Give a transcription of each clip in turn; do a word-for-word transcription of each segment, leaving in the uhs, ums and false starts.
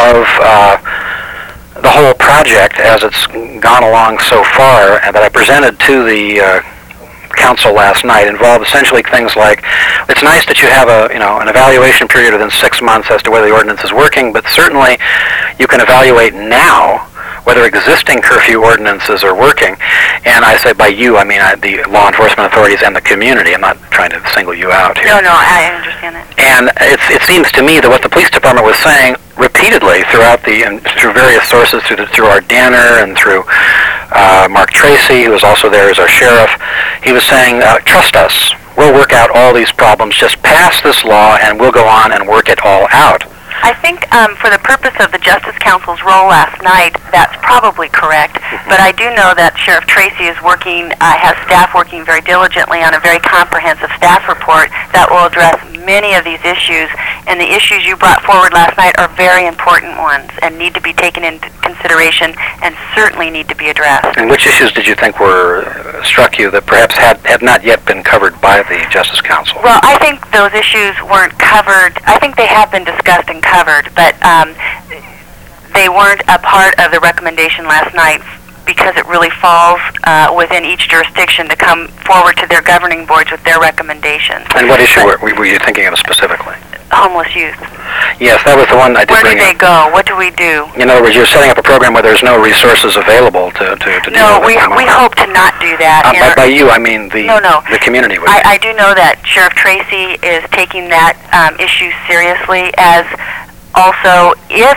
of uh, the whole project as it's gone along so far, and that I presented to the uh, council last night involved essentially things like, it's nice that you have a, you know, an evaluation period within six months as to whether the ordinance is working, but certainly you can evaluate now whether existing curfew ordinances are working. And I say by you, I mean I, the law enforcement authorities and the community. I'm not trying to single you out here. No, no, I understand that. And it's, it seems to me that what the police department was saying repeatedly throughout the, and through various sources, through, the, through our Danner and through uh, Mark Tracy, who was also there as our sheriff, he was saying, uh, trust us. We'll work out all these problems. Just pass this law and we'll go on and work it all out. I think um, for the purpose of the Justice Council's role last night, that's probably correct. Mm-hmm. But I do know that Sheriff Tracy is working, uh, has staff working very diligently on a very comprehensive staff report that will address many of these issues. And the issues you brought forward last night are very important ones and need to be taken into consideration and certainly need to be addressed. And which issues did you think were uh, struck you that perhaps had, had not yet been covered by the Justice Council? Well, I think those issues weren't covered. I think they have been discussed and covered, but um, they weren't a part of the recommendation last night because it really falls uh, within each jurisdiction to come forward to their governing boards with their recommendations. And what issue were, were you thinking of specifically? Homeless youth. Yes, that was the one I did Where bring do they up. go? What do we do? In other words, you're setting up a program where there's no resources available to, to, to no, deal with we them. we hope to not do that. Uh, by, by you, I mean the no, no. the community. Would I, I do know that Sheriff Tracy is taking that um, issue seriously, as also if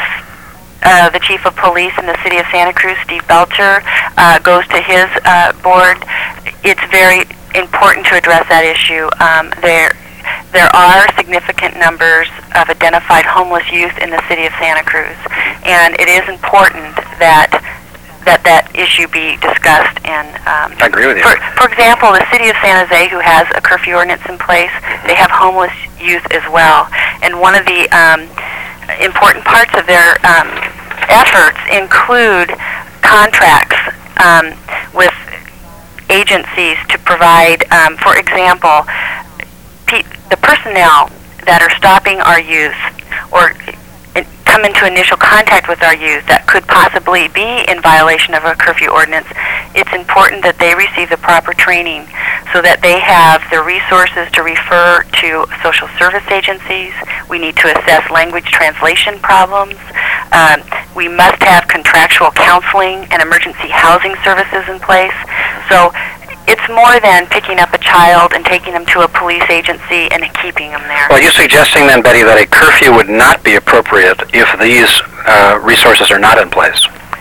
Uh, the chief of police in the city of Santa Cruz, Steve Belcher, uh, goes to his uh, board, it's very important to address that issue. Um, there, there are significant numbers of identified homeless youth in the city of Santa Cruz, and it is important that that that issue be discussed. And um, I agree with you. For, for example, the city of San Jose, who has a curfew ordinance in place, they have homeless youth as well, and one of the um, important parts of their um, efforts include contracts um, with agencies to provide, um, for example, pe- the personnel that are stopping our youth or come into initial contact with our youth that could possibly be in violation of a curfew ordinance. It's important that they receive the proper training so that they have the resources to refer to social service agencies. We need to assess language translation problems. Um, we must have contractual counseling and emergency housing services in place. So it's more than picking up a child and taking them to a police agency and keeping them there. Well, are you suggesting then, Betty, that a curfew would not be appropriate if these uh, resources are not in place?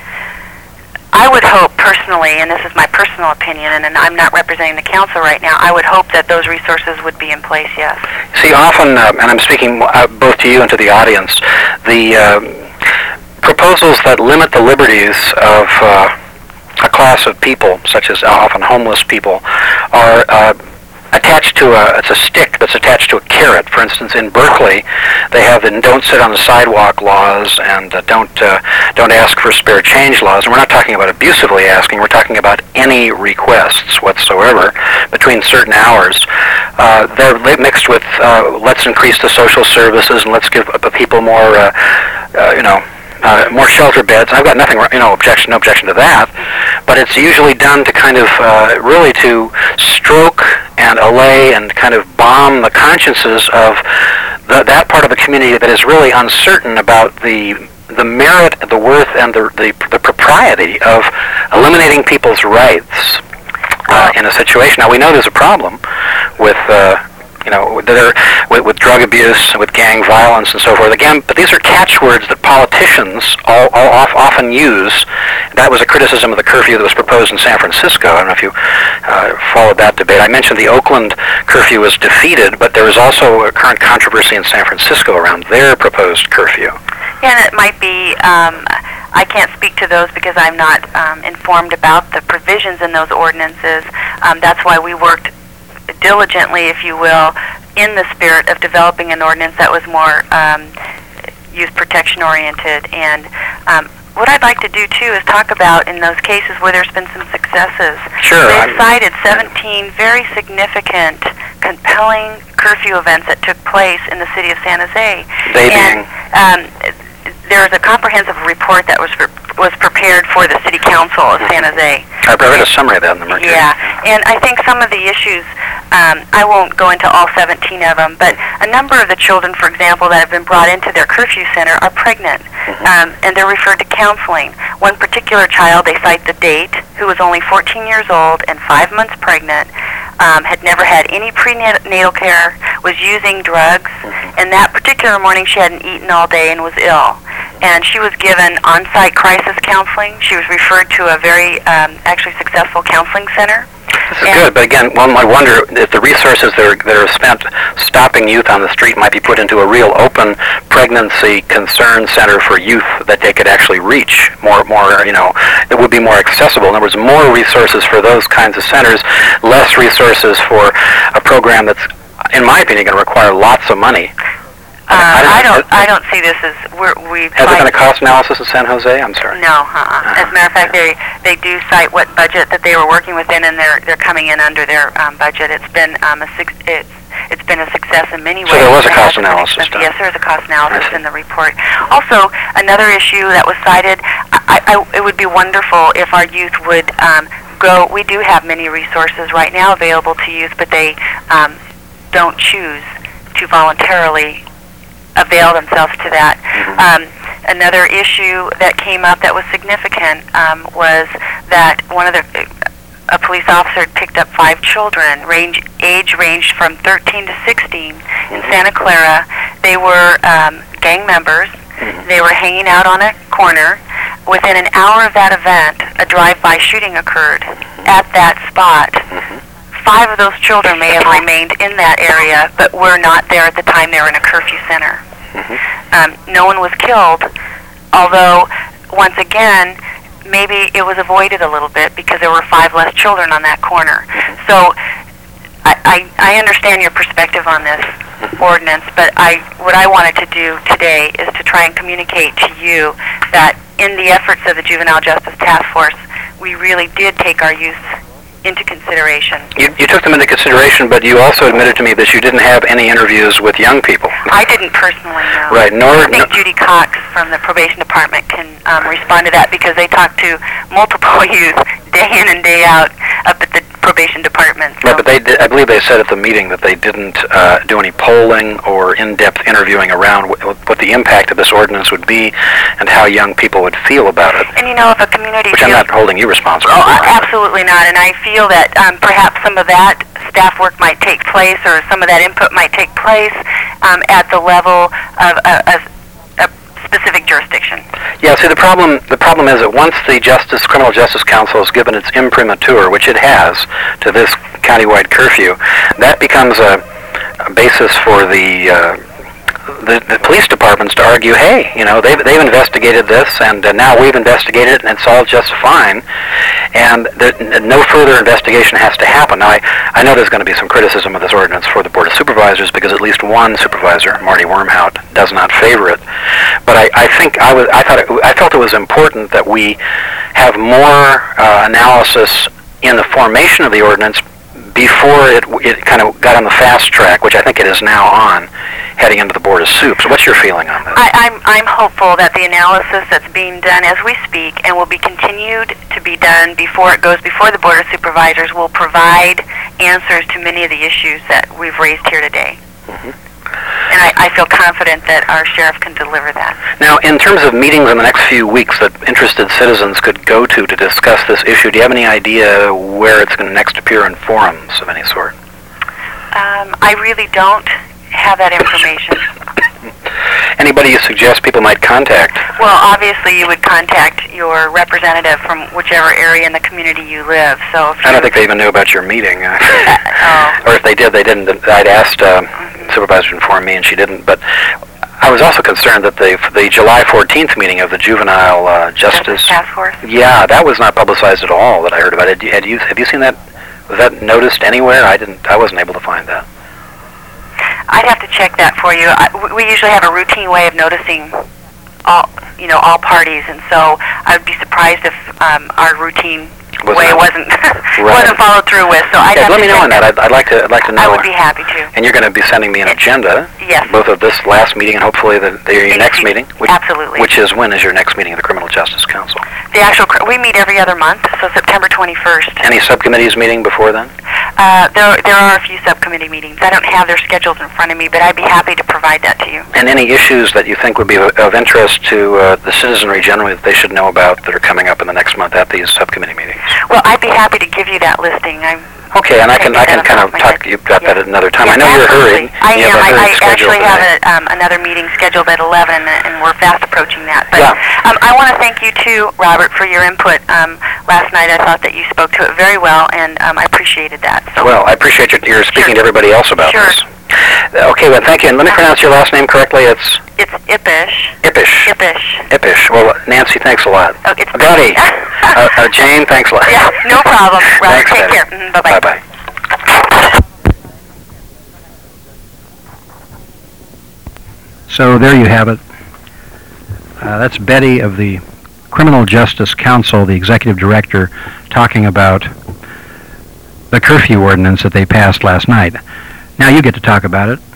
I would hope personally, and this is my personal opinion, and, and I'm not representing the council right now, I would hope that those resources would be in place, yes. See, often, uh, and I'm speaking uh, both to you and to the audience, the uh, proposals that limit the liberties of uh, a class of people, such as often homeless people, are uh, attached to a, it's a stick that's attached to a carrot. For instance, in Berkeley, they have the don't sit on the sidewalk laws and uh, don't uh, don't ask for spare change laws. And we're not talking about abusively asking, we're talking about any requests whatsoever between certain hours. Uh, they're mixed with uh, let's increase the social services and let's give uh, people more, uh, uh, you know, Uh, more shelter beds. I've got nothing, you know, objection, no objection to that. But it's usually done to kind of, uh, really to stroke and allay and kind of bomb the consciences of the, that part of the community that is really uncertain about the the merit, the worth, and the the, the propriety of eliminating people's rights uh, in a situation. Now we know there's a problem with. Uh, You know, they're, with, with drug abuse, with gang violence, and so forth. Again, but these are catchwords that politicians all, all off, often use. That was a criticism of the curfew that was proposed in San Francisco. I don't know if you uh, followed that debate. I mentioned the Oakland curfew was defeated, but there was also a current controversy in San Francisco around their proposed curfew. Yeah, and it might be, um, I can't speak to those because I'm not um, informed about the provisions in those ordinances. Um, that's why we worked diligently, if you will, in the spirit of developing an ordinance that was more um, youth protection oriented. And um, what I'd like to do too is talk about in those cases where there's been some successes. Sure. They cited seventeen very significant, compelling curfew events that took place in the city of San Jose. They and being? um, there's a comprehensive report that was pre- was prepared for the City Council of San Jose. I read a summary of that in the Mercury. Yeah, and I think some of the issues, um, I won't go into all seventeen of them, but a number of the children, for example, that have been brought into their curfew center are pregnant, mm-hmm. um, and they're referred to counseling. One particular child, they cite the date, who was only fourteen years old and five months pregnant, um, had never had any prenatal care, was using drugs, mm-hmm. and that particular morning she hadn't eaten all day and was ill. And she was given on-site crisis counseling. She was referred to a very, um, actually successful counseling center. This is and good, but again, one might wonder if the resources that are, that are spent stopping youth on the street might be put into a real open pregnancy concern center for youth that they could actually reach more, more, you know, it would be more accessible. In other words, more resources for those kinds of centers, less resources for a program that's, in my opinion, going to require lots of money. Uh, I don't. I don't see this as we're, we. Has there been a cost analysis in San Jose? I'm sorry. No. Uh-uh. As a matter of fact, they they do cite what budget that they were working within, and they're they're coming in under their um, budget. It's been um, a six. It's it's been a success in many ways. So there was a cost analysis done. Yes, there is a cost analysis in the report. Also, another issue that was cited. I, I, it would be wonderful if our youth would um, go. We do have many resources right now available to youth, but they um, don't choose to voluntarily avail themselves to that. Mm-hmm. Um, another issue that came up that was significant um, was that one of the a police officer had picked up five children, range age ranged from thirteen to sixteen in Santa Clara. They were um, gang members. Mm-hmm. They were hanging out on a corner. Within an hour of that event, a drive-by shooting occurred at that spot. Mm-hmm. Five of those children may have remained in that area, but were not there at the time they were in a curfew center. Mm-hmm. Um, no one was killed, although, once again, maybe it was avoided a little bit because there were five less children on that corner. So I, I, I understand your perspective on this ordinance, but I, what I wanted to do today is to try and communicate to you that in the efforts of the Juvenile Justice Task Force, we really did take our youth into consideration. You, you took them into consideration, but you also admitted to me that you didn't have any interviews with young people. I didn't personally know. Right, nor... I think no, Judy Cox from the probation department can um, respond to that because they talk to multiple youth day in and day out up at the probation department. So. Right, but they did, I believe they said at the meeting that they didn't uh, do any polling or in-depth interviewing around what, what the impact of this ordinance would be and how young people would feel about it. And you know, if a community Which feels, I'm not holding you responsible oh, for. Uh, absolutely not, and I feel that um, perhaps some of that staff work might take place or some of that input might take place um, at the level of a, a, a specific jurisdiction. Yeah, see, the problem the problem is that once the Justice Criminal Justice Council has given its imprimatur, which it has, to this countywide curfew, that becomes a, a basis for the, uh, the the police departments to argue, hey, you know, they've, they've investigated this, and uh, now we've investigated it, and it's all just fine, and the, no further investigation has to happen. Now, I, I know there's going to be some criticism of this ordinance for the Board of Supervisors because at least one supervisor, Marty Wormhout, does not favor it. But I, I think I was I thought it, I felt it was important that we have more uh, analysis in the formation of the ordinance before it it kind of got on the fast track, which I think it is now on, heading into the Board of Soup. So what's your feeling on this? I, I'm I'm hopeful that the analysis that's being done as we speak and will be continued to be done before it goes before the Board of Supervisors will provide answers to many of the issues that we've raised here today. Mm-hmm. And I, I feel confident that our sheriff can deliver that. Now, in terms of meetings in the next few weeks that interested citizens could go to to discuss this issue, do you have any idea where it's going to next appear in forums of any sort? Um, I really don't have that information. Anybody you suggest people might contact? Well, obviously you would contact your representative from whichever area in the community you live. So if I don't think they even knew about your meeting. Uh, oh. Or if they did, they didn't. I'd asked um, mm-hmm. Supervisor to inform me, and she didn't. But I was also concerned that the the July fourteenth meeting of the Juvenile uh, Justice Task Force. Yeah, that was not publicized at all. That I heard about it. Had you have you seen that? Was that noticed anywhere? I didn't. I wasn't able to find that. I'd have to check that for you. I, we usually have a routine way of noticing all, you know, all parties, and so I'd be surprised if um, our routine was way not, wasn't right. wasn't followed through with. So I'd yeah, have let to me know on that. I'd, I'd like to. I'd like to know. I would be happy to. And you're going to be sending me an agenda. Yes. Both of this last meeting and hopefully the, the your next Excuse- meeting. Which, absolutely. Which is, when is your next meeting of the Criminal Justice Council? The actual, cr- we meet every other month, so September twenty-first. Any subcommittees meeting before then? Uh, there, there are a few subcommittee meetings. I don't have their schedules in front of me, but I'd be happy to provide that to you. And any issues that you think would be of, of interest to uh, the citizenry generally that they should know about that are coming up in the next month at these subcommittee meetings? Well, I'd be happy to give you that listing. I'm Okay, and I can I Take can that kind off of my talk. head. You've got Yeah. that at another time. Yeah, I know you're absolutely. hurrying. I you am. have a I, hurried I schedule actually have today. a, um, another meeting scheduled at eleven, and, and we're fast approaching that. But Yeah. um, I want to thank you too, Robert, for your input um, last night. I thought that you spoke to it very well, and um, I appreciated that. So Well, I appreciate your, your speaking Sure. to everybody else about Sure. this. Okay, well, thank you. And let me pronounce your last name correctly. It's it's Ippish. Ippish. Ippish. Ippish. Well, Nancy, thanks a lot. Oh, it's Dottie. uh, uh, Jane, thanks a lot. Yeah, no problem. Robert, Thanks, take Betty. care. Mm, bye-bye. Bye-bye. So there you have it. Uh, that's Betty of the Criminal Justice Council, the executive director, talking about the curfew ordinance that they passed last night. Now you get to talk about it.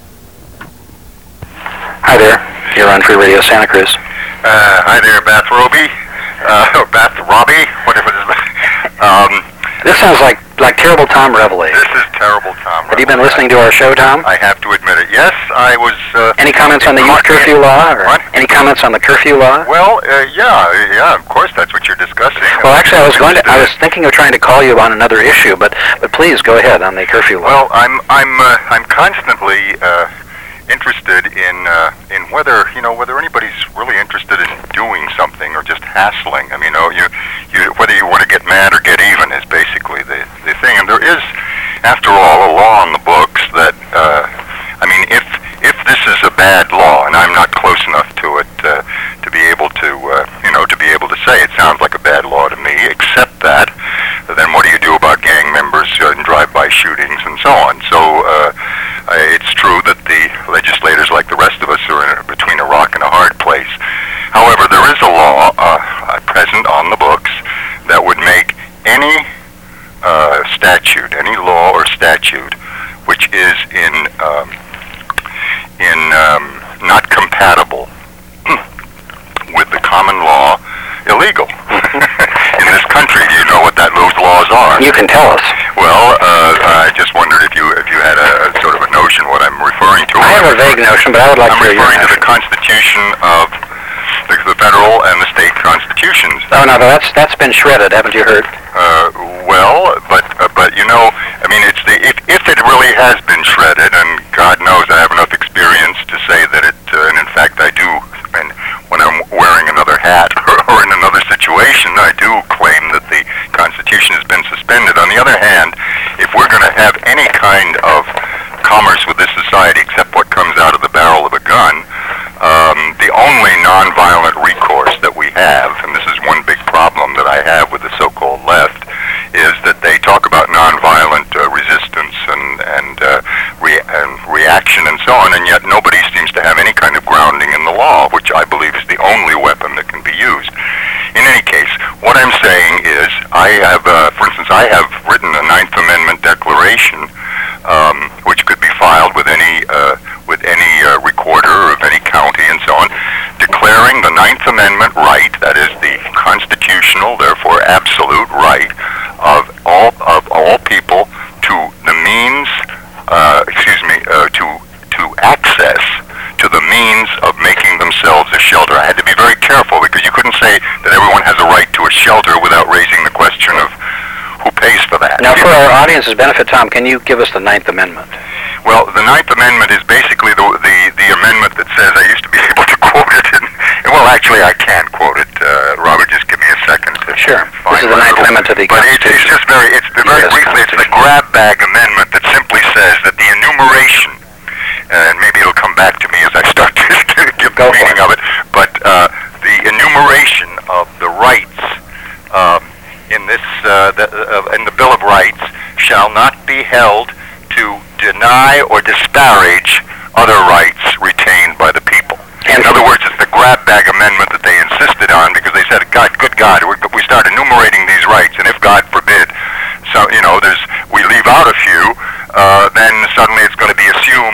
Hi there. You're on Free Radio Santa Cruz. Uh, hi there, Beth Roby, uh, or Beth Robbie, whatever it is. Um, This sounds like like terrible Tom Reveille. this is terrible, Tom. Have you been listening to our show, Tom? I have to admit it. Yes, I was. Uh, Any comments on the youth curfew law? Or What? Any comments on the curfew law? Well, uh, yeah, yeah. Of course, that's what you're discussing. Well, actually, I was going to. I was thinking of trying to call you on another issue, but but please go ahead on the curfew law. Well, I'm I'm uh, I'm constantly uh, interested in uh, in whether you know whether anybody's really interested in doing something or just hassling. I mean, you know, you you whether you want to get mad or get even is basically the the thing. And there is, after all, a law on the books that uh, I mean, if if this is a bad law, and I'm not close enough to it uh, to be able to uh, you know to be able to say it sounds like a bad law to me, except that, then what do you do about gang members uh, and drive-by shootings and so on? So uh, it's true that the legislators, like the rest of us, are in a, between a rock and a hard place. However, there is a law uh, present on the books that would make any uh, statute, any law or statute, which is in um, in um, not compatible with the common law, illegal. In this country, do you know what that those laws are? You can tell us. Well, uh, I just wondered if you if you had a, a sort of a notion what I'm referring to. I have a vague notion, but I would like I'm to hear your referring to the notion. Constitution of the, the federal and the state constitutions. Oh no, no, that's that's been shredded. Haven't you heard? Uh, well, but uh, but you know, I mean, it's the if if it really has been shredded, and God knows I have enough experience to say that it, uh, and in fact I do, and when I'm wearing another hat or, or in another situation, I do claim that the Constitution has been suspended. On the other hand, if we're going to have any kind of commerce with this society except what comes out of the barrel of a gun, um, the only nonviolent recourse that we have, and this is one big problem that I have with the so-called left, is that they talk about nonviolent uh, resistance and and, uh, re- and reaction and so on, and yet nobody seems to have any kind of grounding in the law, which I believe is the only weapon that can be used. In any case, what I'm saying is, I have, uh, for instance, I have written a Ninth Amendment declaration, um, which could be filed with any uh, with any uh, recorder of any county and so on, declaring the Ninth Amendment right, that is the constitutional, therefore absolute right of all of all people to the means, uh, excuse me, uh, to to access to the means of making themselves a shelter. I had to be very careful because you couldn't say that everyone has a right to a shelter without raising the question of who pays for that. Now, for our audience's benefit, Tom, can you give us the Ninth Amendment? Well, the Ninth Amendment is basically the the, the amendment that says, I used to be able to quote it, and, and well, actually, I can't quote it. Uh, Robert, just give me a second to Sure. find This is the what Ninth it- Amendment to the But it's, it's Constitution. just very, it's the very Yes, briefly, it's the Constitution. grab bag amendment that simply says that the enumeration, and maybe it'll come back to me as I start to, to give Go the for meaning it. of it, but uh, the enumeration of the rights um, in this uh, the, uh, in the Bill of Rights shall not be held to deny or disparage other rights retained by the people. And In other words, it's the grab bag amendment that they insisted on because they said, God, good God, we we start enumerating these rights, and if God forbid, so you know, there's we leave out a few, uh, then suddenly it's going to be assumed that uh,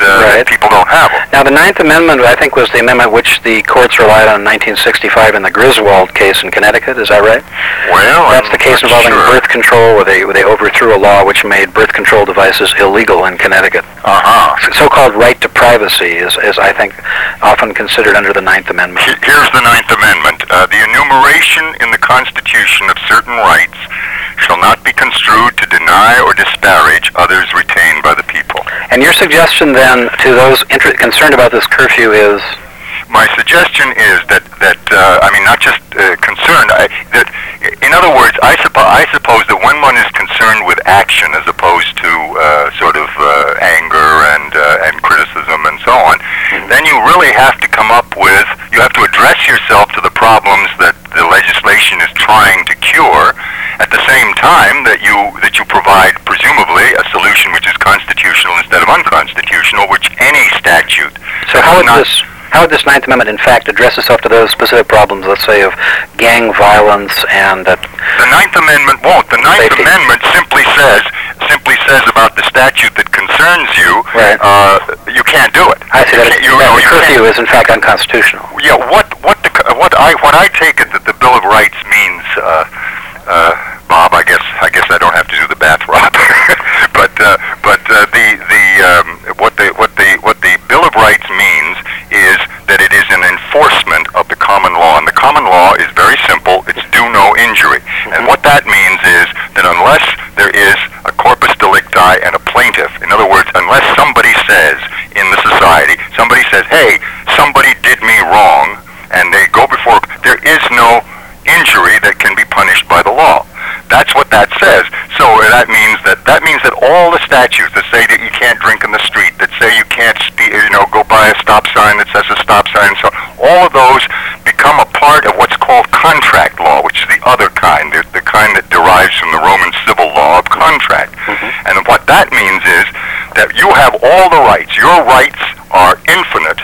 uh, Right. people don't have them. Now, the Ninth Amendment, I think, was the amendment which the courts relied on in nineteen sixty-five in the Griswold case in Connecticut. Is that right? Well, That's I'm the case not involving sure. birth control, where they where they overthrew a law which made birth control devices illegal in Connecticut. Uh-huh. So-called right to privacy is, is I think, often considered under the Ninth Amendment. He- Here's the Ninth Amendment. Uh, the enumeration in the Constitution of certain rights shall not be construed to deny or disparage others retained by the people. And your suggestion then to those inter- concerned about this curfew is, My suggestion is that, that uh, I mean, not just uh, concerned, I, that, in other words, I, suppo- I suppose that when one is concerned with action as opposed to uh, sort of uh, anger and, uh, and criticism and so on, then you really have to come up with, you have to address yourself to the problems that the legislation is trying to cure, at the same time that you that you provide, presumably, a solution which is constitutional instead of unconstitutional, which any statute. so how would not- this how would this Ninth Amendment in fact address itself to those specific problems, let's say, of gang violence and that? The Ninth Amendment won't. The Ninth Safety. Amendment simply says simply says about the statute that concerns you. Right. Uh, you can't do it. I see that, You, it, you that know, the you curfew can't- is in fact unconstitutional. Yeah. What what the what I what I take it that the Bill of Rights means, uh, uh, Bob. I guess I guess I don't have to do the bath rob. but uh, but uh, the the um, what the what the what the Bill of Rights means is that it is an enforcement of the common law, and the common law is very simple. It's do no injury, and what that means is that unless there is a corpus delicti and a plaintiff, in other words, unless somebody says in the society, somebody says, hey, somebody did me wrong, and they go before, there is no injury that can be punished by the law. That's what that says. So that means that that means that all the statutes that say that you can't drink in the street, that say you can't speed, you know, go by a stop sign that says a stop sign, and so all of those become a part of what's called contract law, which is the other kind, the, the kind that derives from the Roman civil law of contract. Mm-hmm. And what that means is that you have all the rights. Your rights are infinite,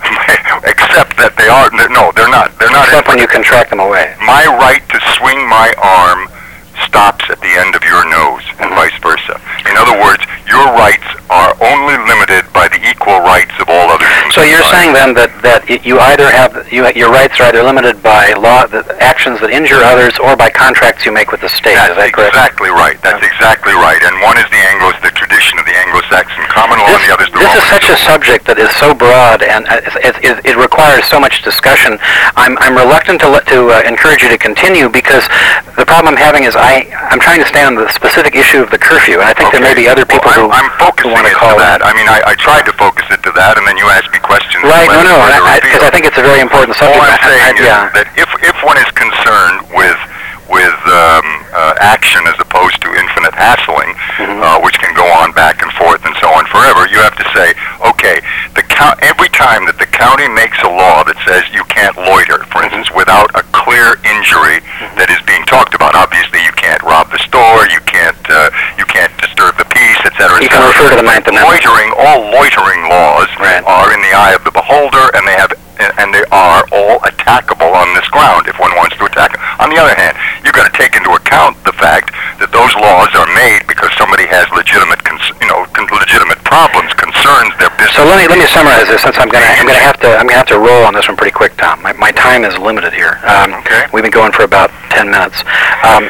except that they are no, they're not. They're not. Except when infinite. you contract them away. My right to swing my arm stops at the end of your nose, and vice versa. In other words, your rights are only limited by the equal rights of all others. in So you're society. saying then that that y- you either have you, your rights are either limited by law, the actions that injure others, or by contracts you make with the state. That's Is that correct? exactly right. That's exactly right. And one is the Anglo, the tradition of the Anglo-Saxon common law, This, and the other is the this Roman is such a civil law. subject that is so broad, and uh, it, it, it requires so much discussion. I'm, I'm reluctant to let, to uh, encourage you to continue, because the problem I'm having is I I'm trying to stay on the specific issue of the curfew, and I think there may be other people well, who, I'm, I'm who focusing want to it call to that. in. I mean, I, I tried to focus it to that, and then you asked me questions. Right? No, that no, led further because I, afield. think it's a very important subject. All I'm I- saying I- is yeah. that if if one is concerned with with um, uh, action as opposed to infinite hassling, Mm-hmm. uh, which can go on back and forth and so on forever, you have to say, okay, the count every time that the county makes a law that says you can't loiter, for instance, without a clear injury Mm-hmm. that is being talked about. Obviously, you can't rob the store, you can't uh, you can't disturb the peace, et cetera. You can refer to the Ninth Amendment. Loitering, all loitering laws Right. are in the eye of the beholder, and they have and they are all attackable on this ground if one wants to attack. On the other hand, you've got to take into account the fact that those laws are made because somebody has legitimate, cons- you know, con- legitimate problems, concerns, their business. So let me let me summarize this, since I'm gonna I'm gonna have to I'm gonna have to roll on this one pretty quick, Tom. My my time is limited here. Um, Okay. We've been going for about ten minutes. Um,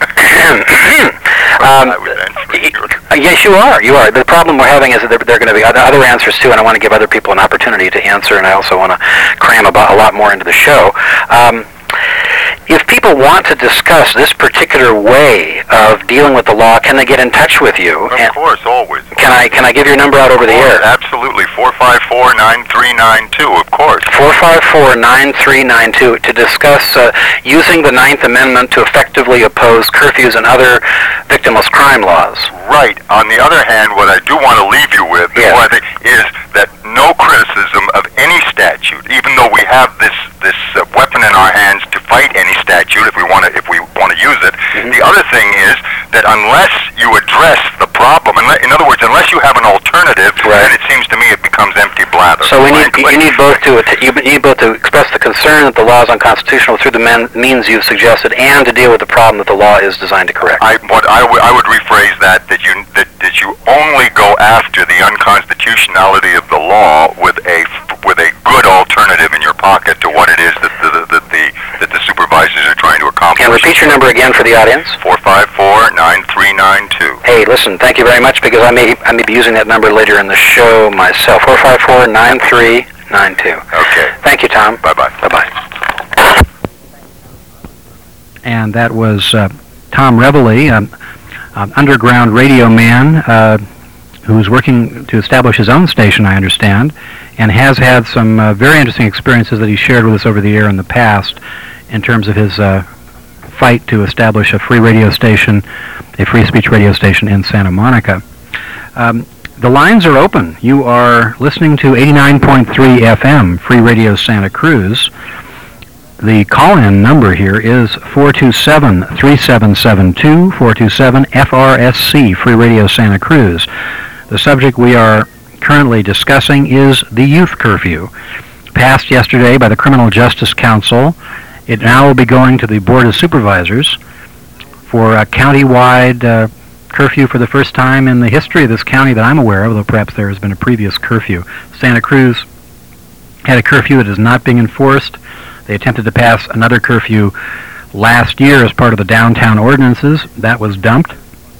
um, I was answering your- Uh, Yes, you are. You are. The problem we're having is that there, there are going to be other, other answers too, and I want to give other people an opportunity to answer, and I also want to cram about a lot more into the show. Um, if people want to discuss this particular way of dealing with the law, can they get in touch with you? Of And course, always. can I can I give your number out over the air? Absolutely. four five four, nine three nine two, of course. four five four, nine three nine two to discuss uh, using the Ninth Amendment to effectively oppose curfews and other victimless crime laws. Right. On the other hand, what I do want to leave you with Yes. before I think, is that no criticism of any statute, even though we have this this uh, weapon in our hands to fight any statute if we want to if we want to use it. Mm-hmm. The other thing is that unless you address the problem, unle- in other words, unless you have an alternative, Right. then it seems to me it becomes empty blather. So we need, frankly. you need both to you need both to express the concern that the law is unconstitutional through the men, means you've suggested, and to deal with the problem that the law is designed to correct. I, what I, w- I would rephrase that that you that, that you only go after the unconstitutionality of the law with a with a good alternative in your pocket to what it is that the that the that the supervisors are trying to accomplish. And repeat your number again for the audience. Four five four nine three nine two. Hey, listen, thank you very much, because I may I may be using that number later in the show myself. Four five four nine three nine two. Okay. Thank you, Tom. Bye bye. Bye bye. And that was uh, Tom Reveley, an um, underground radio man uh, who's working to establish his own station, I understand, and has had some uh, very interesting experiences that he shared with us over the air in the past in terms of his uh, fight to establish a free radio station, a free speech radio station in Santa Monica. Um, the lines are open. You are listening to eighty-nine point three F M, Free Radio Santa Cruz. The call-in number here is four two seven, three seven seven two, four two seven F R S C, Free Radio Santa Cruz. The subject we are currently discussing is the youth curfew. Passed yesterday by the Criminal Justice Council, it now will be going to the Board of Supervisors for a county-wide uh, curfew for the first time in the history of this county that I'm aware of, although perhaps there has been a previous curfew. Santa Cruz had a curfew that is not being enforced. They attempted to pass another curfew last year as part of the downtown ordinances. That was dumped.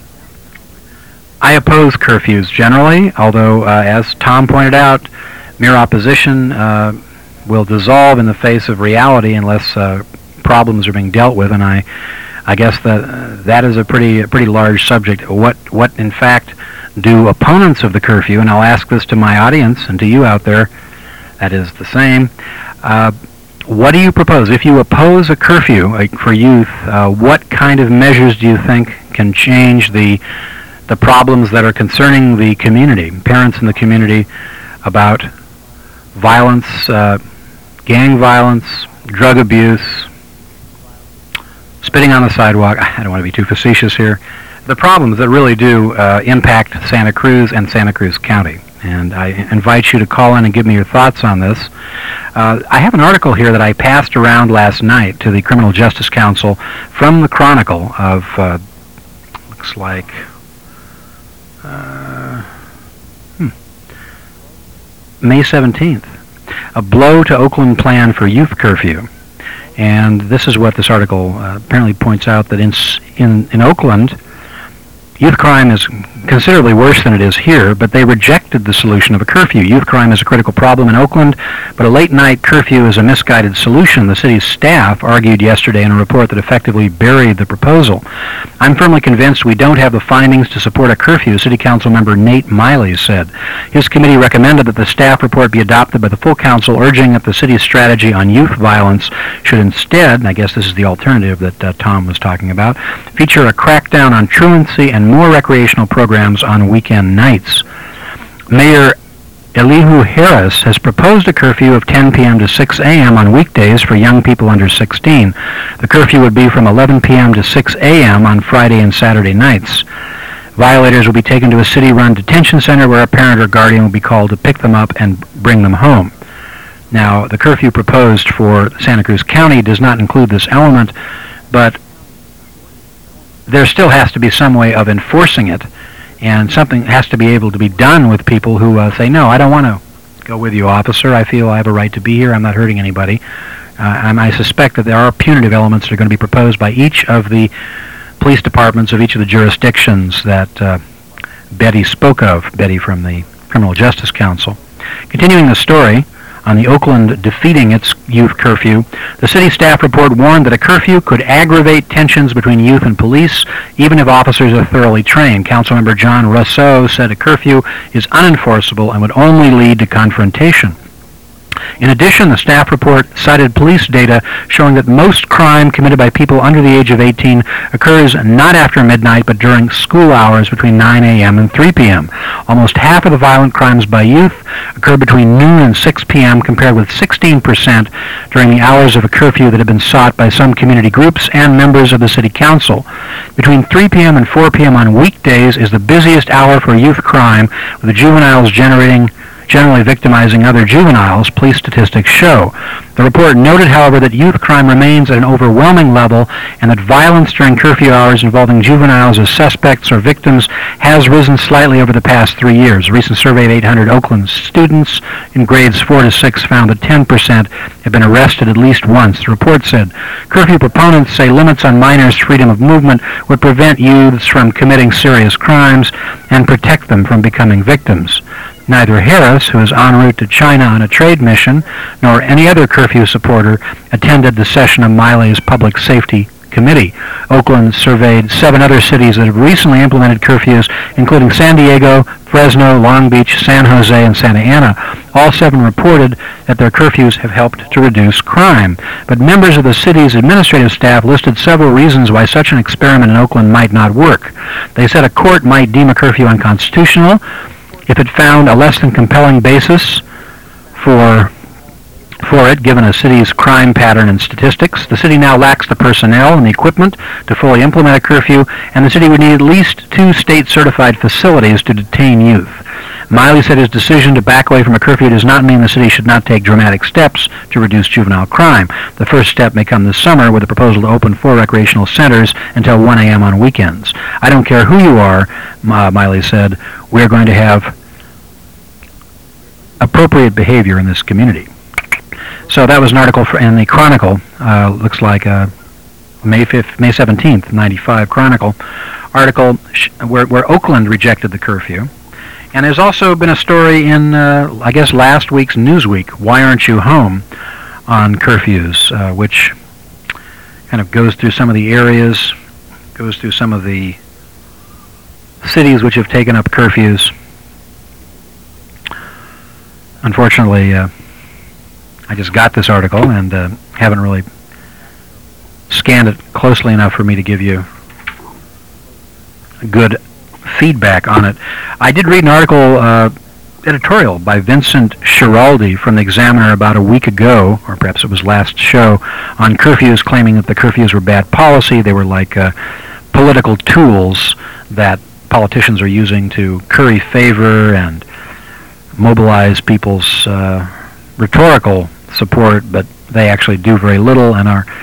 I oppose curfews generally, although, uh, as Tom pointed out, mere opposition uh, will dissolve in the face of reality unless uh, problems are being dealt with, and I, I guess that uh, that is a pretty, a pretty large subject. What, what in fact do opponents of the curfew, and I'll ask this to my audience and to you out there, that is the same. Uh, What do you propose? If you oppose a curfew uh, for youth, uh, what kind of measures do you think can change the the problems that are concerning the community, parents in the community, about violence, uh, gang violence, drug abuse, spitting on the sidewalk? I don't want to be too facetious here. The problems that really do uh, impact Santa Cruz and Santa Cruz County. And I invite you to call in and give me your thoughts on this. Uh, I have an article here that I passed around last night to the Criminal Justice Council from the Chronicle of, uh, looks like, uh, hmm, May seventeenth. A blow to Oakland plan for youth curfew. And this is what this article uh, apparently points out, that in, in, in Oakland, youth crime is considerably worse than it is here, but they rejected the solution of a curfew. Youth crime is a critical problem in Oakland, but a late-night curfew is a misguided solution. The city's staff argued yesterday in a report that effectively buried the proposal. I'm firmly convinced we don't have the findings to support a curfew, City Council member Nate Miley said. His committee recommended that the staff report be adopted by the full council, urging that the city's strategy on youth violence should instead, and I guess this is the alternative that uh, Tom was talking about, feature a crackdown on truancy and more recreational programs on weekend nights. Mayor Elihu Harris has proposed a curfew of ten p.m. to six a.m. on weekdays for young people under sixteen. The curfew would be from eleven p.m. to six a.m. on Friday and Saturday nights. Violators will be taken to a city-run detention center where a parent or guardian will be called to pick them up and bring them home. Now, the curfew proposed for Santa Cruz County does not include this element, but there still has to be some way of enforcing it, and something has to be able to be done with people who uh, say, no, I don't want to go with you, officer. I feel I have a right to be here. I'm not hurting anybody. Uh, and I suspect that there are punitive elements that are going to be proposed by each of the police departments of each of the jurisdictions that uh, Betty spoke of, Betty from the Criminal Justice Council. Continuing the story, on the Oakland defeating its youth curfew, the city staff report warned that a curfew could aggravate tensions between youth and police, even if officers are thoroughly trained. Councilmember John Rousseau said a curfew is unenforceable and would only lead to confrontation. In addition, the staff report cited police data showing that most crime committed by people under the age of eighteen occurs not after midnight but during school hours between nine a.m. and three p.m. Almost half of the violent crimes by youth occur between noon and six p.m. compared with sixteen percent during the hours of a curfew that have been sought by some community groups and members of the city council. Between three p.m. and four p.m. on weekdays is the busiest hour for youth crime, with the juveniles generating generally victimizing other juveniles, police statistics show. The report noted, however, that youth crime remains at an overwhelming level and that violence during curfew hours involving juveniles as suspects or victims has risen slightly over the past three years. A recent survey of eight hundred Oakland students in grades four to six found that ten percent have been arrested at least once. The report said curfew proponents say limits on minors' freedom of movement would prevent youths from committing serious crimes and protect them from becoming victims. Neither Harris, who is en route to China on a trade mission, nor any other curfew supporter attended the session of Miley's Public Safety Committee. Oakland surveyed seven other cities that have recently implemented curfews, including San Diego, Fresno, Long Beach, San Jose, and Santa Ana. All seven reported that their curfews have helped to reduce crime. But members of the city's administrative staff listed several reasons why such an experiment in Oakland might not work. They said a court might deem a curfew unconstitutional if it found a less than compelling basis for for it, given a city's crime pattern and statistics. The city now lacks the personnel and the equipment to fully implement a curfew, and the city would need at least two state-certified facilities to detain youth. Miley said his decision to back away from a curfew does not mean the city should not take dramatic steps to reduce juvenile crime. The first step may come this summer with a proposal to open four recreational centers until one a.m. on weekends. I don't care who you are, uh, Miley said, we're going to have appropriate behavior in this community. So that was an article for, in the Chronicle, uh, looks like uh, May fifth, May seventeenth, ninety-five Chronicle, article sh- where, where Oakland rejected the curfew. And there's also been a story in, uh, I guess, last week's Newsweek, Why Aren't You Home, on curfews, uh, which kind of goes through some of the areas, goes through some of the cities which have taken up curfews. Unfortunately, uh, I just got this article and uh, haven't really scanned it closely enough for me to give you good feedback on it. I did read an article, uh, editorial by Vincent Schiraldi from the Examiner about a week ago, or perhaps it was last show, on curfews, claiming that the curfews were bad policy. They were like uh, political tools that politicians are using to curry favor and mobilize people's uh, rhetorical support, but they actually do very little and are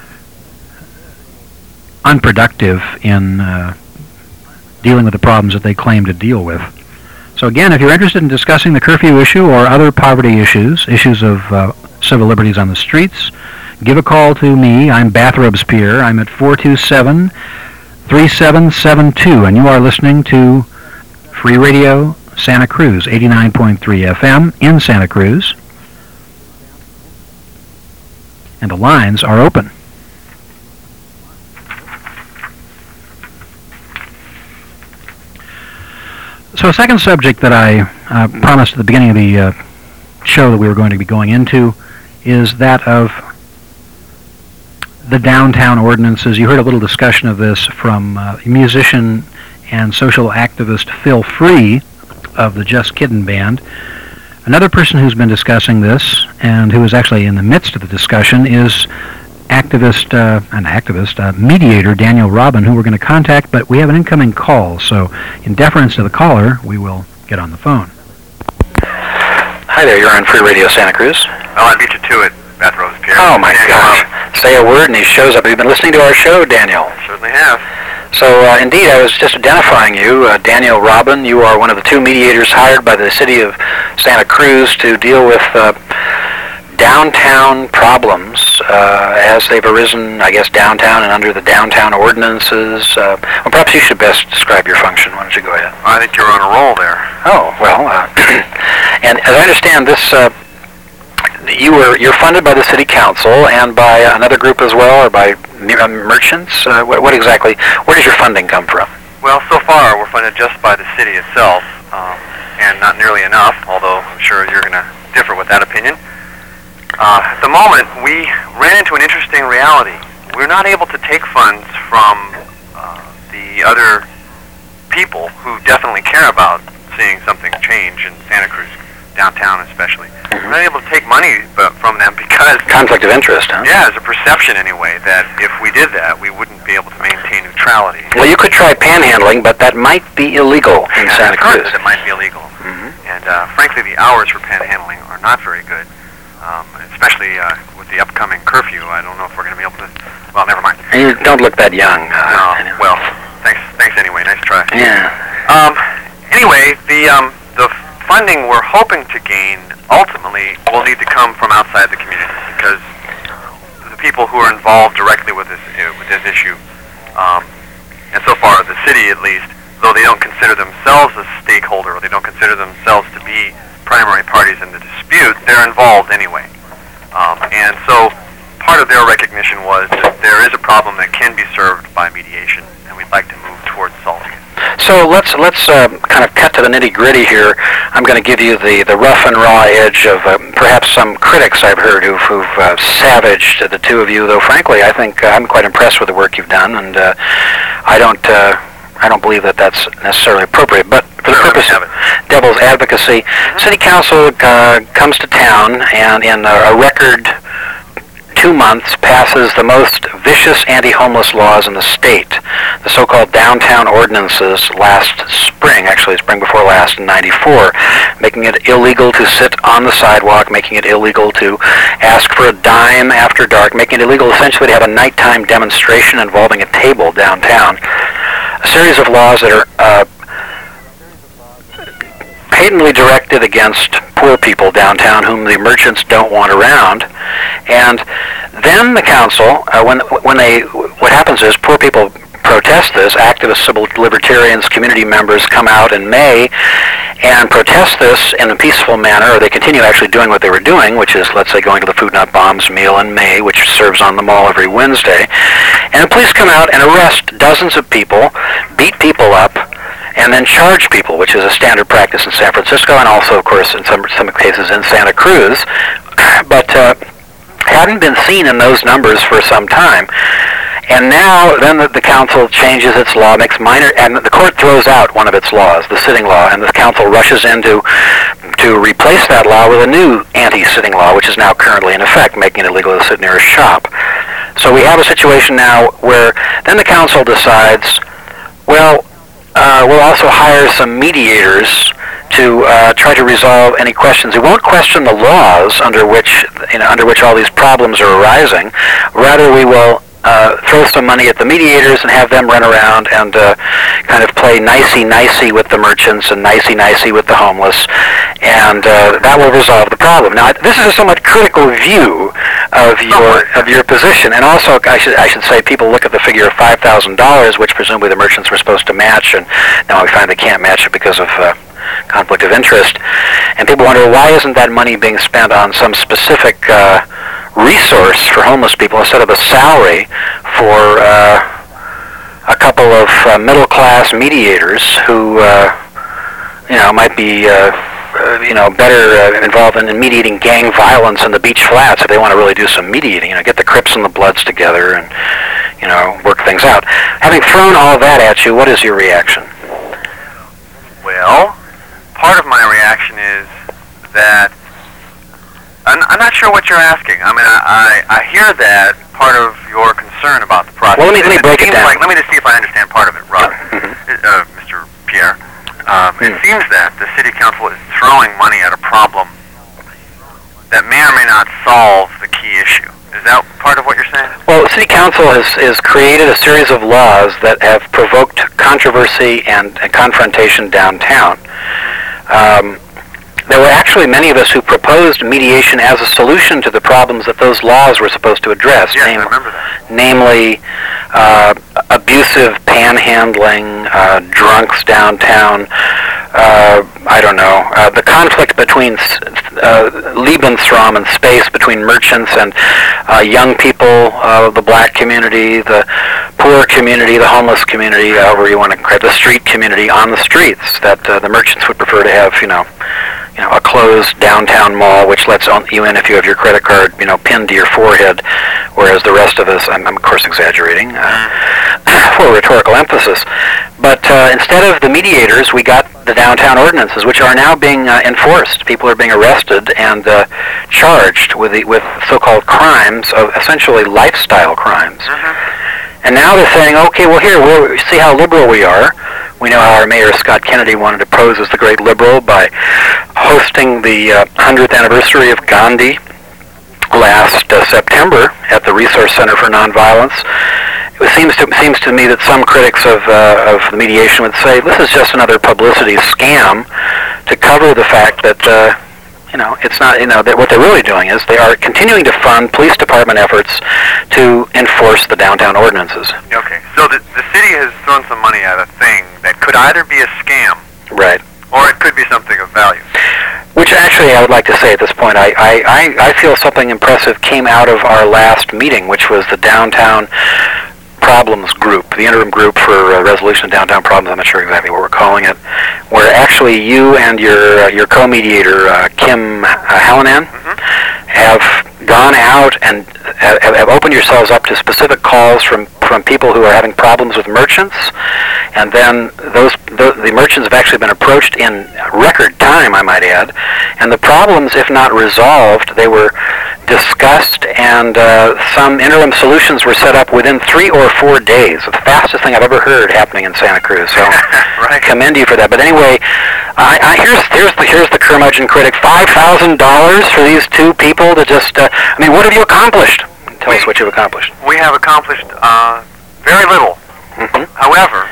unproductive in uh, dealing with the problems that they claim to deal with. So again, if you're interested in discussing the curfew issue or other poverty issues, issues of uh, civil liberties on the streets, give a call to me. I'm Bath Robespierre. I'm at four two seven, three seven seven two, and you are listening to Free Radio Santa Cruz, eighty-nine point three F M in Santa Cruz. And the lines are open. So a second subject that I uh, promised at the beginning of the uh, show that we were going to be going into is that of the downtown ordinances. You heard a little discussion of this from uh, musician and social activist Phil Free of the Just Kiddin' Band. Another person who's been discussing this and who is actually in the midst of the discussion is activist, uh, an activist, uh, mediator Daniel Robin, who we're going to contact, but we have an incoming call, so in deference to the caller, we will get on the phone. Hi there, you're on Free Radio Santa Cruz. Oh, I beat you to it, Bath Robespierre. Oh my gosh. Say a word and he shows up. Have you been listening to our show, Daniel? Certainly have. So, uh, indeed, I was just identifying you, uh, Daniel Robin. You are one of the two mediators hired by the city of Santa Cruz to deal with uh, downtown problems uh, as they've arisen, I guess, downtown and under the downtown ordinances. Uh, well, perhaps you should best describe your function. Why don't you go ahead? I think you're on a roll there. Oh, well, uh, and as I understand this, uh, you were, you're funded by the city council and by another group as well, or by merchants? Uh, what, what exactly, where does your funding come from? Well, so far we're funded just by the city itself, um, and not nearly enough, although I'm sure you're going to differ with that opinion. Uh, at the moment, we ran into an interesting reality. We're not able to take funds from uh, the other people who definitely care about seeing something change in Santa Cruz, downtown especially. Mm-hmm. We're not able to take money but from them because... Conflict of interest, huh? Yeah, there's a perception anyway that if we did that, we wouldn't be able to maintain neutrality. Well, you could try panhandling, but that might be illegal in yeah, Santa Cruz. That it might be illegal. Mm-hmm. And uh, frankly, the hours for panhandling are not very good, um, especially uh, with the upcoming curfew. I don't know if we're going to be able to. Well, never mind. You don't look that young. Uh, No. anyway. Well, thanks. Thanks anyway. Nice try. Yeah. Um, anyway, the um, the funding we're hoping to gain ultimately will need to come from outside the community, because the people who are involved directly with this uh, with this issue, um, and so far the city at least, though they don't consider themselves a stakeholder or they don't consider themselves to be primary parties in the dispute, they're involved anyway. Um, and so part of their recognition was that there is a problem that can be served by mediation, and we'd like to move towards solving it. So let's let's uh, kind of cut to the nitty gritty here. I'm going to give you the, the rough and raw edge of uh, perhaps some critics I've heard who've, who've uh, savaged the two of you. Though frankly, I think uh, I'm quite impressed with the work you've done, and uh, I don't uh, I don't believe that that's necessarily appropriate. But for the Sure, let me purpose have of it. devil's advocacy, City Council uh, comes to town and in a, a record two months passes the most vicious anti-homeless laws in the state, the so-called downtown ordinances last spring, actually spring before last in ninety-four, making it illegal to sit on the sidewalk, making it illegal to ask for a dime after dark, making it illegal essentially to have a nighttime demonstration involving a table downtown. A series of laws that are uh, patently directed against poor people downtown whom the merchants don't want around. And then the council, uh, when when they, what happens is poor people protest this, activists, civil libertarians, community members come out in May and protest this in a peaceful manner, or they continue actually doing what they were doing, which is, let's say, going to the Food Not Bombs meal in May, which serves on the mall every Wednesday. And the police come out and arrest dozens of people, beat people up, and then charge people, which is a standard practice in San Francisco and also, of course, in some some cases in Santa Cruz, but uh, hadn't been seen in those numbers for some time. And now, then the, the council changes its law, makes minor, and the court throws out one of its laws, the sitting law, and the council rushes in to, to replace that law with a new anti-sitting law, which is now currently in effect, making it illegal to sit near a shop. So we have a situation now where then the council decides, well, Uh, we'll also hire some mediators to uh, try to resolve any questions. We won't question the laws under which, you know, under which all these problems are arising. Rather, we will uh, throw some money at the mediators and have them run around and uh, kind of play nicey-nicey with the merchants and nicey-nicey with the homeless, and uh, that will resolve the problem. Now, this is a somewhat critical view of your of your position, and also I should I should say people look at the figure of five thousand dollars, which presumably the merchants were supposed to match, and now we find they can't match it because of uh, conflict of interest, and people wonder, why isn't that money being spent on some specific uh, resource for homeless people instead of a salary for uh, a couple of uh, middle-class mediators who uh, you know might be uh, Uh, you know, better uh, involved in mediating gang violence in the beach flats if they want to really do some mediating, you know, get the Crips and the Bloods together and, you know, work things out. Having thrown all of that at you, what is your reaction? Well, part of my reaction is that I'm, I'm not sure what you're asking. I mean, I, I, I hear that part of your concern about the process. Well, let me, let me break it seems down. Like, let me just see if I understand part of it, Rob, uh, Mister Pierre. Um, Hmm. It seems that the City Council is throwing money at a problem that may or may not solve the key issue. Is that part of what you're saying? Well, the City Council has, has created a series of laws that have provoked controversy and, and confrontation downtown. Um, there were actually many of us who proposed mediation as a solution to the problems that those laws were supposed to address. Yes, name- I remember that. Namely, uh, abusive panhandling, uh, drunks downtown, uh, I don't know, uh, the conflict between uh, Lebensraum and space between merchants and uh, young people, uh, the black community, the poor community, the homeless community, however you want to call it, the street community on the streets that uh, the merchants would prefer to have, you know, you know, a closed downtown mall which lets on you in if you have your credit card, you know, pinned to your forehead, whereas the rest of us, I'm, I'm of course exaggerating, uh, for rhetorical emphasis. But uh, instead of the mediators, we got the downtown ordinances, which are now being uh, enforced. People are being arrested and uh, charged with the, with so-called crimes of essentially lifestyle crimes. Mm-hmm. And now they're saying, okay, well here, we'll see how liberal we are. We know how our mayor, Scott Kennedy, wanted to pose as the great liberal by hosting the uh, hundredth anniversary of Gandhi last uh, September at the Resource Center for Nonviolence. It seems to seems to me that some critics of uh, of mediation would say this is just another publicity scam to cover the fact that uh, you know it's not you know that what they're really doing is they are continuing to fund police department efforts to enforce the downtown ordinances. Okay, so the the city has thrown some money at a thing that could either be a scam, Right. or it could be something of value. Which actually I would like to say at this point, I, I, I, I feel something impressive came out of our last meeting, which was the Downtown Problems Group, the interim group for uh, resolution of downtown problems. I'm not sure exactly what we're calling it, where actually you and your uh, your co-mediator, uh, Kim uh, Hallinan, Mm-hmm. have gone out and have, have opened yourselves up to specific calls from, from people who are having problems with merchants, and then those the, the merchants have actually been approached in record time, I might add, and the problems, if not resolved, they were discussed, and uh, some interim solutions were set up within three or four days. The fastest thing I've ever heard happening in Santa Cruz. So Right. commend you for that. But anyway, I, I, here's here's the here's the curmudgeon critic. Five thousand dollars for these two people to just. Uh, I mean, what have you accomplished? Tell us what you've accomplished. We have accomplished uh, very little. Mm-hmm. However,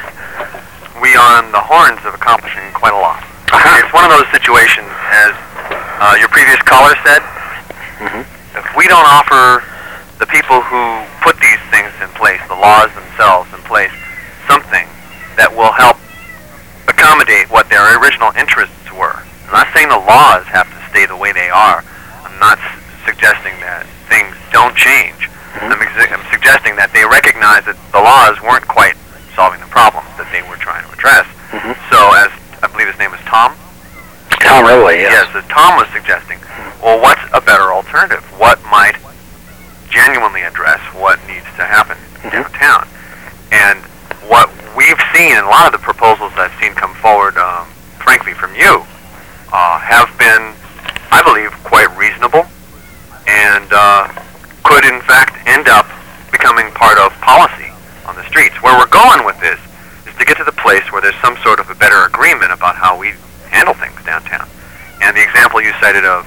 we are on the horns of accomplishing quite a lot. Uh-huh. It's one of those situations, as uh, your previous caller said, Mhm. if we don't offer the people who put these things in place, the laws themselves in place, something that will help accommodate what their original interests were. I'm not saying the laws have to stay the way they are. I'm not s- suggesting that things don't change. Mhm. I'm, ex- I'm suggesting that they recognize that the laws weren't quite solving the problems that they were trying to address. Mhm. So, as I believe his name is Tom? Tom Rowley, yes. Yes, as Tom was suggesting, well, what's a better alternative? What might genuinely address what needs to happen Mhm. downtown? And what we've seen in a lot of the proposals I've seen come forward, um, frankly, from you, uh, have been, I believe, quite reasonable and uh, could, in fact, end up becoming part of policy on the streets. Where we're going with this is to get to the place where there's some sort of a better agreement about how we handle things downtown. And the example you cited of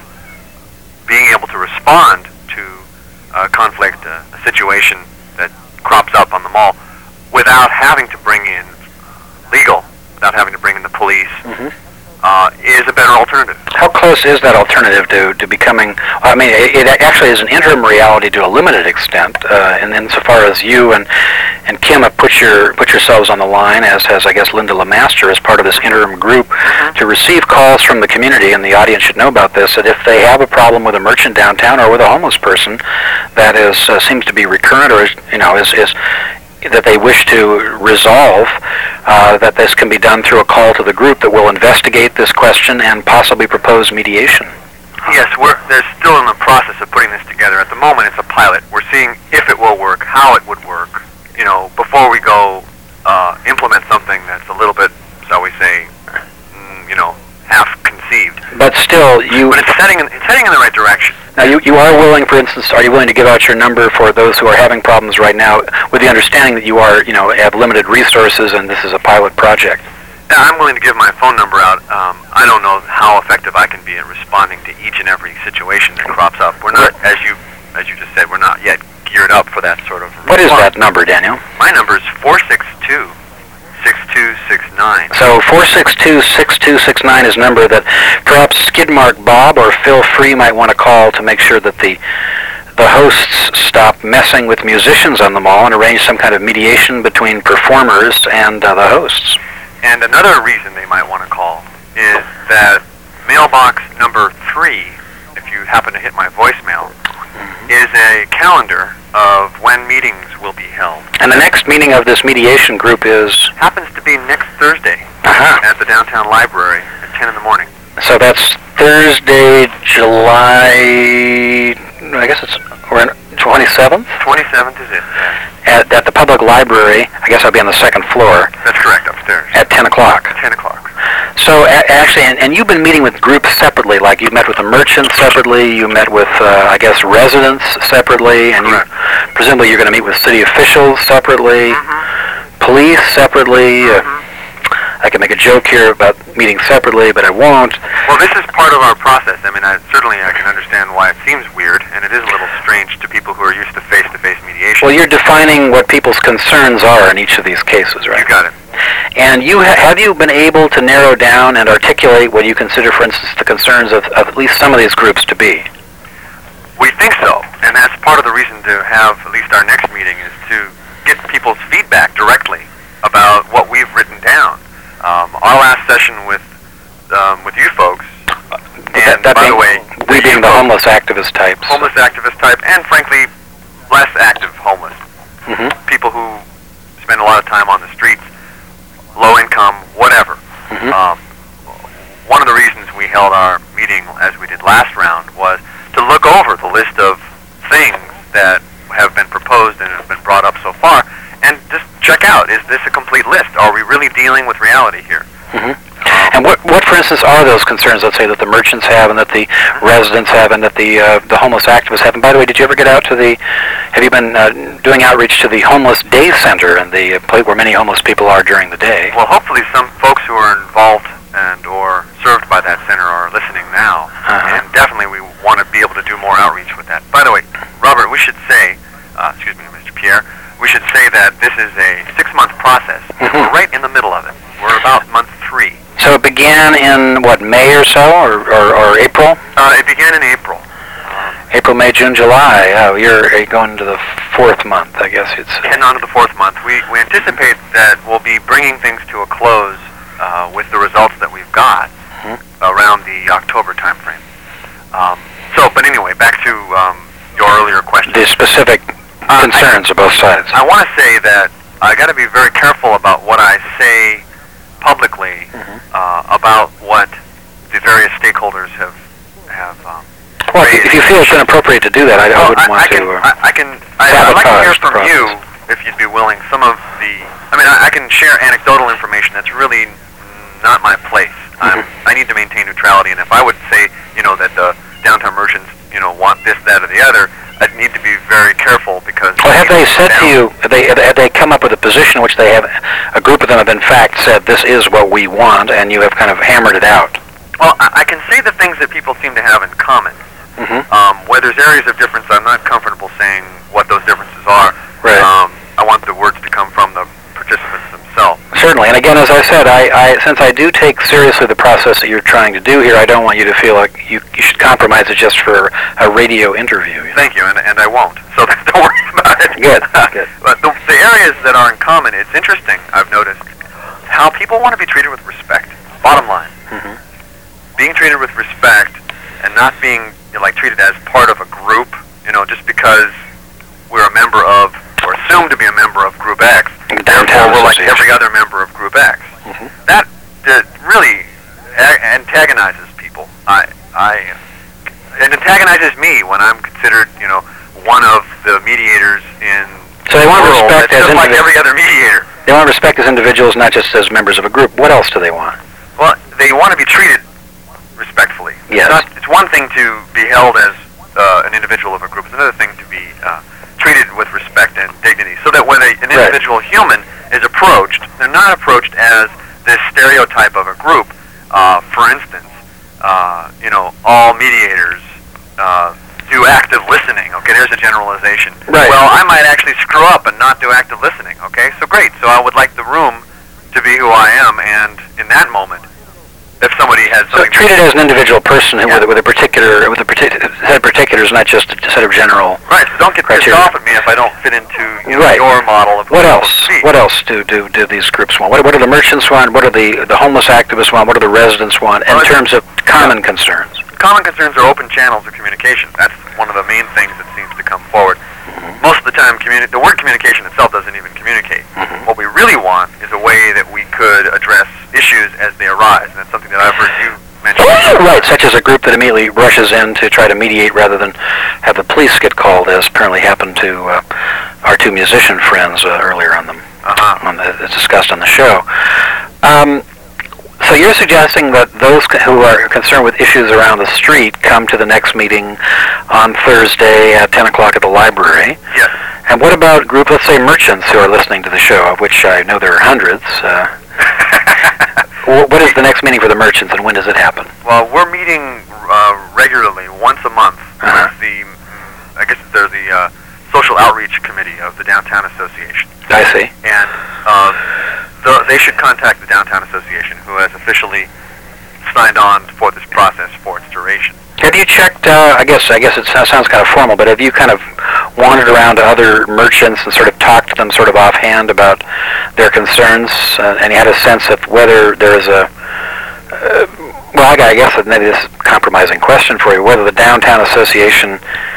being able to respond to a conflict, uh, a situation that crops up on the mall, without having to bring in legal, without having to bring in the police, Mhm. uh, is a better alternative. How close is that alternative to, to becoming, I mean, it, it actually is an interim reality to a limited extent, uh, and insofar as you and, and Kim have put, your, put yourselves on the line, as has, I guess, Linda LeMaster as part of this interim group, to receive calls from the community, and the audience should know about this, that if they have a problem with a merchant downtown or with a homeless person that is uh, seems to be recurrent or is, you know, is, is that they wish to resolve, uh, that this can be done through a call to the group that will investigate this question and possibly propose mediation. Yes, we're they're still in the process of putting this together. At the moment, it's a pilot. We're seeing if it will work, how it would work, you know, before we go uh, implement something that's a little bit, shall we say, mm, you know, half conceived. But still, you... But it's heading in, it's heading in the right direction. Now, you, you are willing, for instance, are you willing to give out your number for those who are having problems right now, with the understanding that you are, you know, have limited resources and this is a pilot project? Yeah, I'm willing to give my phone number out. Um, I don't know how effective I can be at responding to each and every situation that crops up. We're not, as you as you just said, we're not yet geared up for that sort of response. What is that number, Daniel? My number is four six two, six two six nine. So four six two, six two six nine is a number that perhaps Skidmark Bob or Phil Free might want to call to make sure that the the hosts stop messing with musicians on the mall and arrange some kind of mediation between performers and uh, the hosts. And another reason they might want to call is that mailbox number three, if you happen to hit my voicemail, is a calendar of when meetings will be held. And the next meeting of this mediation group is... Happens to be next Thursday Uh-huh. at the downtown library at ten in the morning. So that's Thursday, July... I guess it's... We're in twenty-seventh? twenty-seventh is it? Yeah. At, at the public library. I guess I'll be on the second floor That's correct, upstairs. at ten o'clock. ten o'clock. So a- actually, and, and you've been meeting with groups separately, like you met with the merchants separately, you met with, uh, I guess, residents separately, and you, Correct. presumably you're going to meet with city officials separately, Mm-hmm. police separately. Uh, Mm-hmm. I can make a joke here about meeting separately, but I won't. Well, this is part of our process. I mean, I, certainly I can understand why it seems weird, and it is a little strange to people who are used to face-to-face mediation. Well, you're defining what people's concerns are in each of these cases, right? You got it. And you ha- have you been able to narrow down and articulate what you consider, for instance, the concerns of, of at least some of these groups to be? We think so, and that's part of the reason to have at least our next meeting is to get people's feedback directly about what we've written down. Um, our last session with um, with you folks, and that, that by being, the way, we being the homeless activist types. homeless activist type, and frankly, less active homeless. Mm-hmm. People who spend a lot of time on the streets, low income, whatever. Mm-hmm. Um, one of the reasons we held our meeting as we did last round was to look over the list of things that have been proposed and have been brought up so far, and just check out, is this a complete list? Are we really dealing with reality here? Mm-hmm. And what, what, for instance, are those concerns, let's say, that the merchants have and that the residents have and that the uh, the homeless activists have? And by the way, did you ever get out to the, have you been uh, doing outreach to the Homeless Day Center and the uh, place where many homeless people are during the day? Well, hopefully some folks who are involved and or served by that center are listening now, Uh-huh. and definitely we want to be able to do more outreach with that. By the way, Robert, we should say, uh, excuse me, Mister Pierre, we should say that this is a six-month process, and Mhm. we're right in the middle of it. We're about month three. So it began in, what, May or so, or, or, or April? Uh, it began in April. Um, April, May, June, July. Oh, you're uh, going to the fourth month, I guess you'd say. heading on to the fourth month. We, we anticipate that we'll be bringing things to a close uh, with the results that we've got Mhm. around the October timeframe. Um, so, but anyway, back to um, your earlier question. The specific Uh, concerns of both sides. I want to say that I got to be very careful about what I say publicly Mhm. uh, about what the various stakeholders have have. Um, Well, if, raised. if you feel it's inappropriate to do that, I, I Well, wouldn't I, want I can, to... Uh, I, I can. I, I'd like to hear sabotage from the you, process. if you'd be willing, some of the. I mean, I, I can share anecdotal information. That's really not my place. I'm, Mhm. I need to maintain neutrality, and if I would say, you know, that the downtown merchants, you know, want this, that, or the other, I'd need to be very careful because. Well, have they said to down- you, have they, have they come up with a position in which they have, a group of them have in fact said, this is what we want, and you have kind of hammered it out? Well, I, I can say the things that people seem to have in common. Mm-hmm. Um, where there's areas of difference, I'm not comfortable saying what those differences are. Right. Um, I want the words to come from the participants themselves. Certainly, and again, as I said, I, I since I do take seriously the process that you're trying to do here, I don't want you to feel like you, you should compromise it just for a radio interview. You know? Thank you, and, and I won't. So don't worry about it. Good, good. But the, the areas that are in common, it's interesting, I've noticed, how people want to be treated with respect. Bottom line. Mhm. Being treated with respect and not being, you know, like treated as part of a group, you know, just because we're a member of, or assumed to be a member of Group X, The therefore downtown we're like association. every other member of Group X. Mhm. That, that really a- antagonizes people. I, I, it antagonizes me when I'm considered, you know, one of the mediators in So they want the world respect that's as just like individ- every other mediator. They want respect as individuals, not just as members of a group. What else do they want? Well, they want to be treated respectfully. Yes. It's, not, it's one thing to be held as uh, an individual of a group. It's another thing to be uh, treated with respect and dignity. So that when a, an Right. individual human is approached, they're not approached as this stereotype of a group. Uh, for instance, uh, you know, all mediators uh, do active listening. Okay, there's a generalization. Right. Well, I might actually screw up and not do active listening. Okay, so great. So I would like the room to be who I am, and in that moment, if somebody has So something treat it as an individual person who, Yeah. with, a, with a particular, with a particular set of particulars, not just a set of general. right, so don't get pissed criteria. off at me if I don't fit into you know, Right. your model of What who I'm else? supposed to be. What else do, do, do these groups want? What, what do the merchants want? What do the, the homeless activists want? What do the residents want in Well, it's- terms of common concerns? Common concerns are open channels of communication. That's one of the main things that seems to come forward. Mm-hmm. Most of the time, communi- the word communication itself doesn't even communicate. Mhm. What we really want is a way that we could address issues as they arise, and that's something that I've heard you mention. Right, such as a group that immediately rushes in to try to mediate rather than have the police get called, as apparently happened to uh, our two musician friends uh, earlier on them, Uh-huh. on the, as discussed on the show. Um, so you're suggesting that those c- who are concerned with issues around the street come to the next meeting on Thursday at ten o'clock at the library. Yes. And what about group, let's say merchants who are listening to the show, of which I know there are hundreds. Uh, Wh- what is the next meeting for the merchants, and when does it happen? Well, we're meeting uh, regularly, once a month, Uh-huh. with the, mm, I guess they're the uh, Social Outreach Committee of the Downtown Association. I see. And uh, the, they should contact the Downtown Association, who has officially signed on for this process for its duration. Have you checked, uh, I guess I guess it sounds sounds kind of formal, but have you kind of wandered around to other merchants and sort of talked to them sort of offhand about their concerns, uh, and you had a sense of whether there is a, uh, well, I gu- I guess that maybe this is a compromising question for you, whether the Downtown Association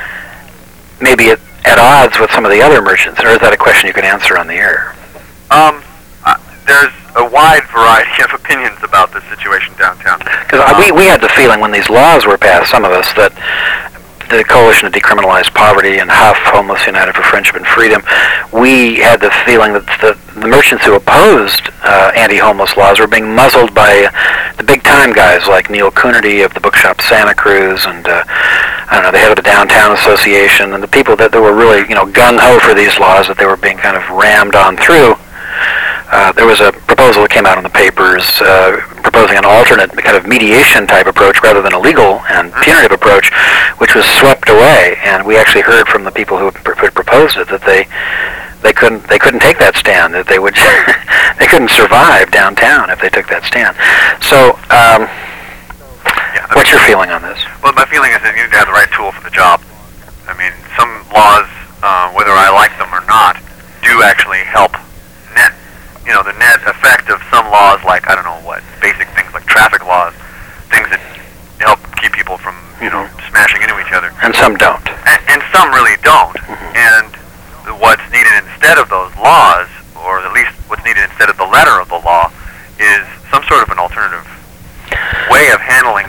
may be at, at odds with some of the other merchants, or is that a question you can answer on the air? Um, uh, there's a wide variety of opinions about this situation downtown. Because we, we had the feeling when these laws were passed, some of us, that the Coalition to Decriminalize Poverty and H U F, Homeless United for Friendship and Freedom, we had the feeling that the, the merchants who opposed uh, anti-homeless laws were being muzzled by the big-time guys like Neil Coonerty of the Bookshop Santa Cruz and, uh, I don't know, the head of the Downtown Association, and the people that, that were really, you know, gung-ho for these laws, that they were being kind of rammed on through. Uh, there was a proposal that came out in the papers uh, proposing an alternate kind of mediation type approach rather than a legal and punitive approach, which was swept away. And we actually heard from the people who pr- pr- proposed it that they they couldn't they couldn't take that stand. That they would they couldn't survive downtown if they took that stand. So, um, Yeah, what's your feeling on this? Well, my feeling is that you need to have the right tool for the job. I mean, some laws, uh, whether I like them or not, do actually help net, you know, the net effect of some laws, like, I don't know what, basic things like traffic laws, things that help keep people from, you know, smashing into each other. And some don't. And, and some really don't. And what's needed instead of those laws, or at least what's needed instead of the letter of the law, is some sort of an alternative way of handling